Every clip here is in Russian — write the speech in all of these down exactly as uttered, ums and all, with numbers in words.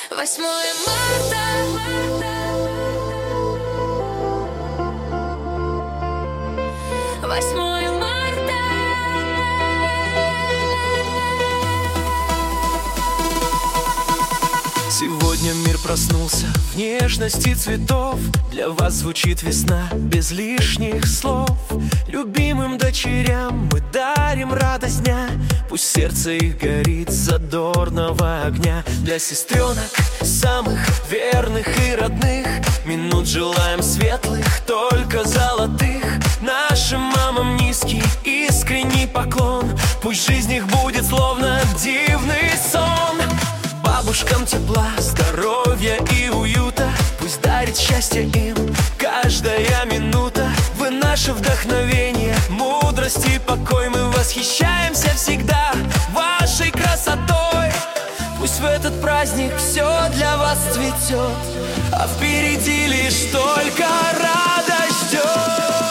Восьмое марта. Восьмое марта. Сегодня мир проснулся в нежности цветов. Для вас звучит весна без лишних слов. Любимым дочерям мы дарим радость дня. Пусть сердце их горит задорного огня. Для сестренок, самых верных и родных, минут желаем светлых, только золотых. Нашим мамам низкий искренний поклон. Пусть жизнь их будет словно дивный сон. Бабушкам тепла, здоровья и уюта. Пусть дарит счастье им каждая минута. Вы наше вдохновение, мудрость и покой. Мы восхищаемся всегда вашей красотой. Пусть в этот праздник все для вас цветет, а впереди лишь только радость ждет.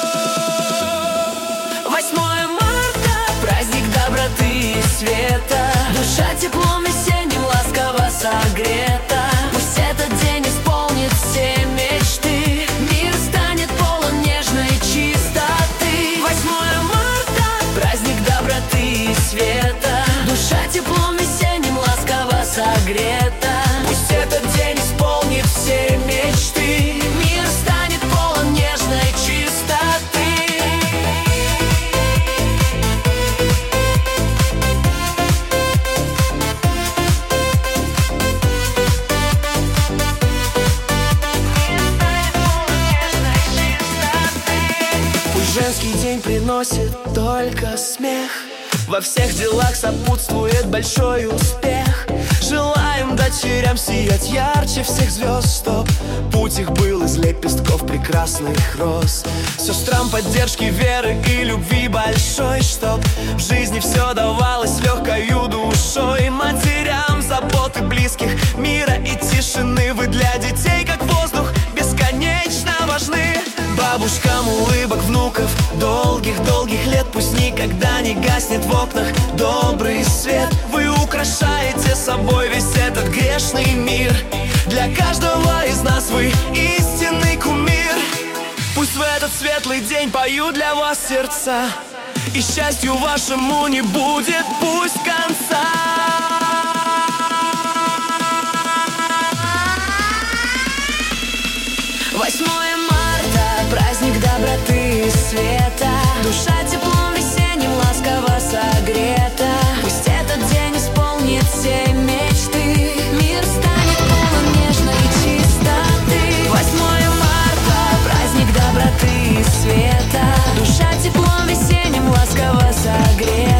Восьмое марта, праздник доброты и света. Душа теплом весенним ласково согрета. Пусть этот день исполнит все мечты. Мир станет полон нежной чистоты. Восьмое марта, праздник доброты и света. Душа теплом весенним ласково согрета. Пусть этот день исполнит все мечты. Мир станет полон нежной чистоты. Женский день приносит только смех. Во всех делах сопутствует большой успех. Желаем дочерям сиять ярче всех звезд, чтоб путь их был из лепестков прекрасных роз. Сестрам поддержки, веры и любви большой, чтоб в жизни все давалось легкою душой. Матерям заботы близких, мира и тишины. Вы для детей как воздух бесконечно важны. Бабушкам улыбок внуков, долгих-долгих лет. Пусть никогда не гаснет в окнах добрый свет. Вы украшаете собой весь этот грешный мир. Для каждого из нас вы истинный кумир. Пусть в этот светлый день поют для вас сердца, и счастью вашему не будет пусть конца. Восьмое марта, праздник доброты и света. Душа теплом весенним ласково согрета. Пусть этот день исполнит все мечты. Мир станет полон нежной чистоты. Восьмое марта, праздник доброты и света. Душа теплом весенним ласково согрета.